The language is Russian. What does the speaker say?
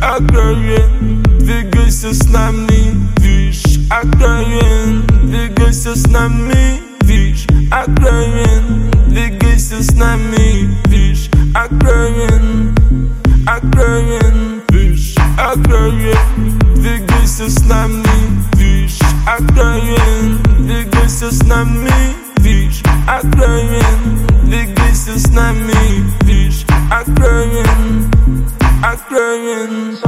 откровен, двигайся с нами, вишь, откровен, двигайся с нами, вишь, откровен, двигайся с нами, вишь, откровен, откровен, вишь, откровен, двигайся с нами, вишь, откровен, двигайся с нами, вишь, откровен, двигайся с нами, вишь, откровен, откровен.